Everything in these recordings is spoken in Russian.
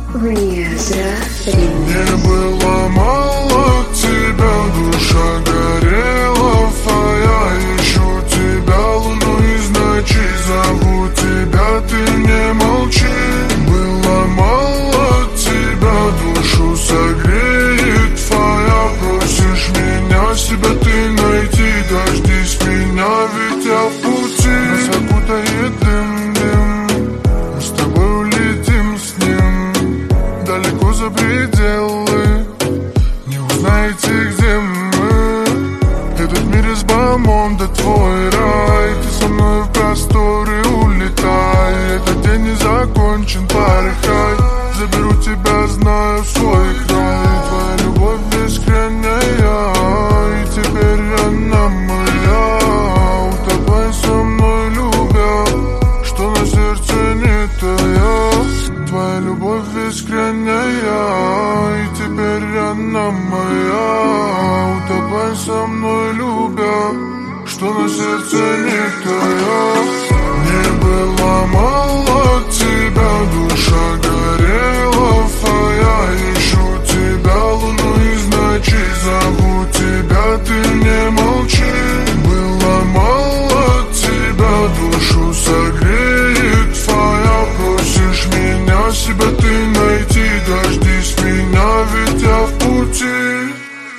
Внезра Мне было мало тебя, душа горела, а я ищу тебя, луну из ночи, зову тебя, ты не молчи. Было мало тебя, душу согреет твоя, просишь меня, себя ты найти, дождись меня, ведь я в пути. Нас окутает дым, мы с тобой улетим с ним далеко за пределы, не узнаете, где мы. Этот мир из бомонда, твой рай, ты со мной в просторы улетай. Этот день не закончен, порыхай, заберу тебя, знаю, в свой край. Твоя любовь бескрайняя, и теперь она моя. Утопай со мной, любя, что на сердце не тая. Твоя любовь бескрайняя, и теперь она моя. Утопай со мной, любя, что на сердце не тая. Не было мало тебя, душа горела, а я ищу тебя, луну из ночи, зову тебя, ты не молчи. Было мало тебя, душу согреет твоя, просишь меня, себя ты найти, дождись меня, ведь я в пути.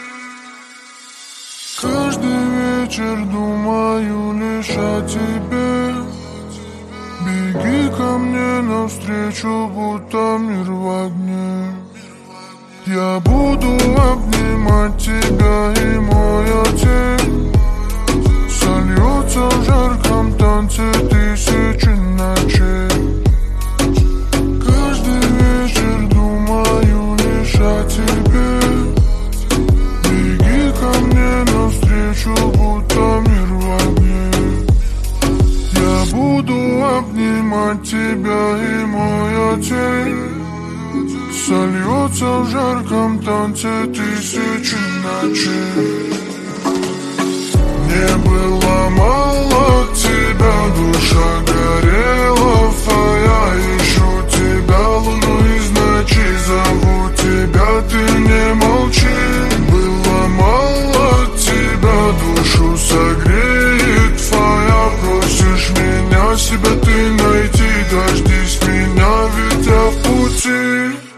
Каждый вечер думаю лишь о тебе. Беги ко мне навстречу, будто мир в огне. Я буду обнимать тебя, и моя тень сольется в жарком танце тысячи ночей. Каждый вечер думаю лишь о тебе. Беги ко мне навстречу, будто мир в огне. Я буду обнимать тебя, и моя тень сольется в жарком танце тысячи ночей. Мне было мало тебя, душа горела, а я ищу тебя, луну из ночи, зову тебя, ты не молчи. Было мало тебя, душу согреет твоя, просишь меня, себя ты найти, дождись меня, ведь я в пути.